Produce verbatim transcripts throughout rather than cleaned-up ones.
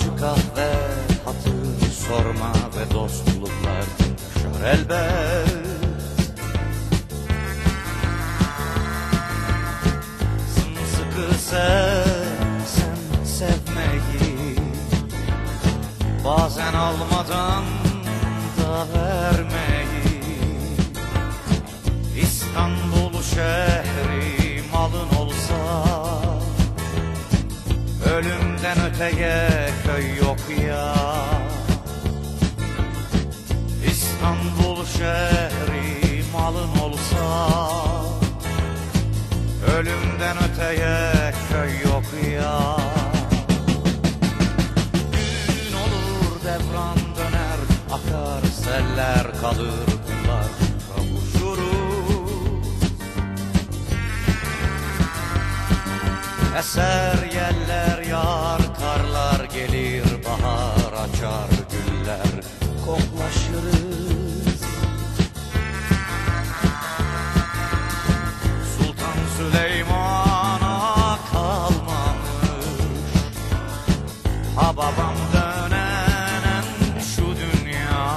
acı kahve, hatır sorma ve dostluklar yaşar elbet. Sımsıkı sev, sen sevmeyi, bazen almadan da vermeyi. İstanbul şehri malın olsa, ölümden öteye köy yok ya. İstanbul şehri malın olsa, ölümden öteye köy yok ya. Gün olur devran döner, akar seller, kalır kumlar, kavuşuruz. Eser yeller yar, karlar gelir, bahar açar güller, koklaşırız. Sultan Süleyman'a kalmamış, ha babam dönenen şu dünya.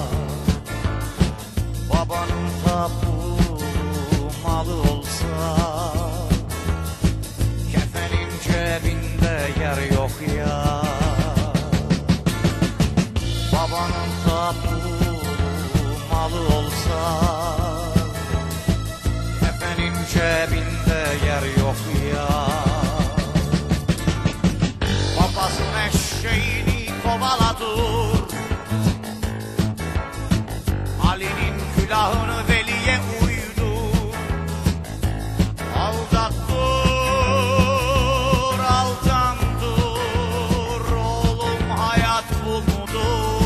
Babanın tapu malı olsa, kefenin cebinde yer yok ya. Babanın tapu malı olsa, kefenin cebinde yer yok ya. Babasının eşeğini kovala dur, Ali'nin külahını veliye uydu. Aldat dur, aldan dur, oğlum hayat bu mudur?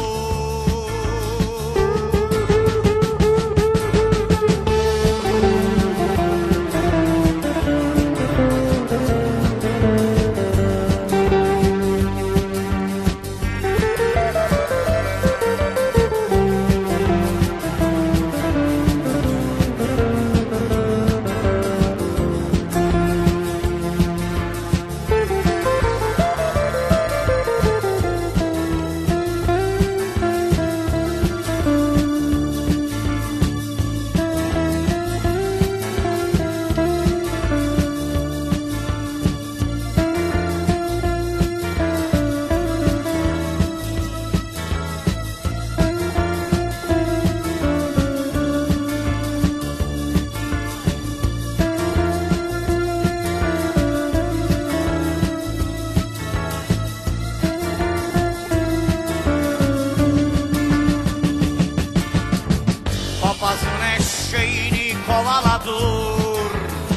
Papazın eşeğini kovala dur,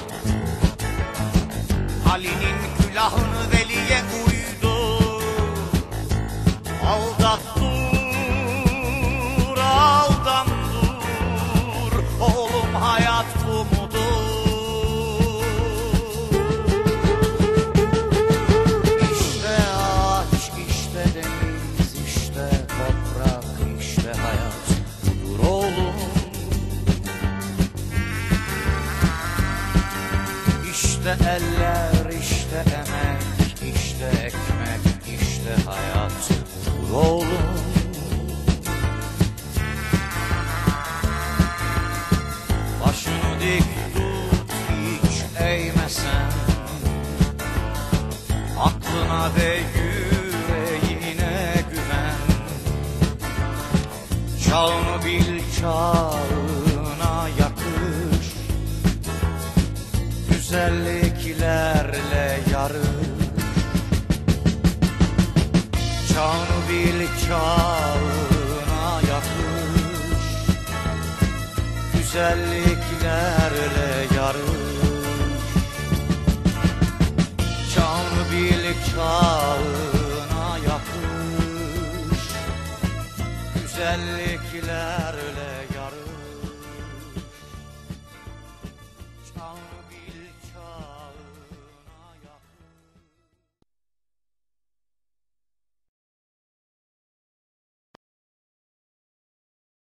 Ali'nin külahını veliye uydu. Aldat dur, aldan dur, oğlum hayat bu mudur? İşte ağaç, işte deniz, işte toprak, işte hayat budur oğlum. İşte eller, işte emek, işte ekmek, işte hayat budur oğlum. Başını dik tut, hiç eğmesen, aklına ve yüreğine güven. Çağını bil, çağına yakış, güzelliklerle yarış. Çağını bil, çağına yakış, güzellik